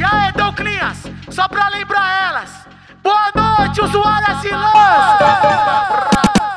E aí, Douclinhas, só pra lembrar elas. Boa noite, usuárias e lãs.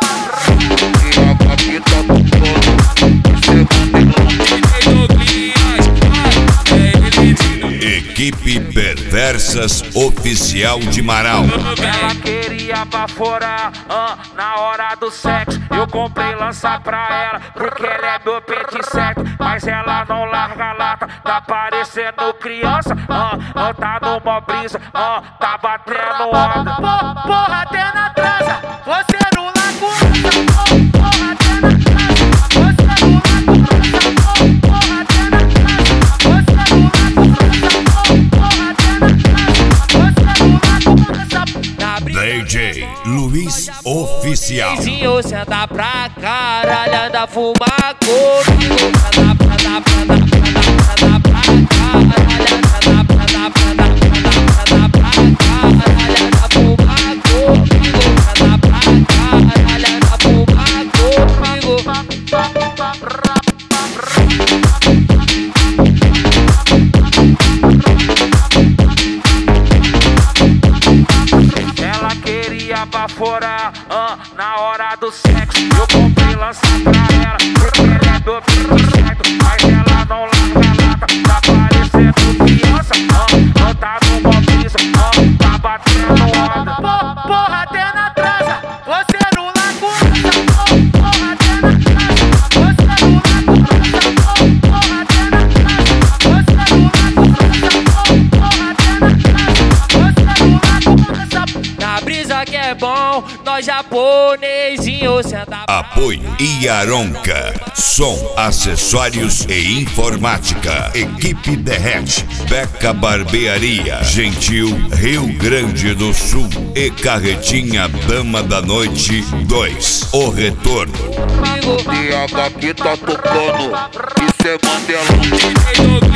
Equipe Perversas Oficial de Marau. Ela queria baforar na hora do sexo. Eu comprei lança pra ela, porque ela é meu pente certo. Mas ela não larga a lata, tá parecendo criança. Tá numa brisa, tá batendo onda. Porra, até na transa, você não larga o lança. Porra, até na transa, você não larga o lança. Porra, até na transa, você não larga o lança. DJ Luiz Oficial. Vizinho, senta pra caralho, anda fumar comigo. Anda pra caralho, anda pra caralho, anda fumar comigo. Anda pra caralho, anda fumar comigo. Ela queria baforar na hora do sexo. Eu comprei lança pra ela, porque ela é do bico certo. Mas ela não larga a lata, tá parecendo criança. Tá numa brisa, tá batendo onda. Porra, até na transa, você não larga o lança. Porra, até na transa, você não larga o lança. Porra, até na transa, você não larga o lança. Porra, até na transa, você não larga o lança. Na brisa que é bom, nós japonesinho senta. Apoio Iaronca. Som, acessórios e informática. Equipe Derrete. Beca Barbearia. Gentil, Rio Grande do Sul. E Carretinha Dama da Noite 2. O Retorno. E a daqui tá tocando, isso é Mandelão.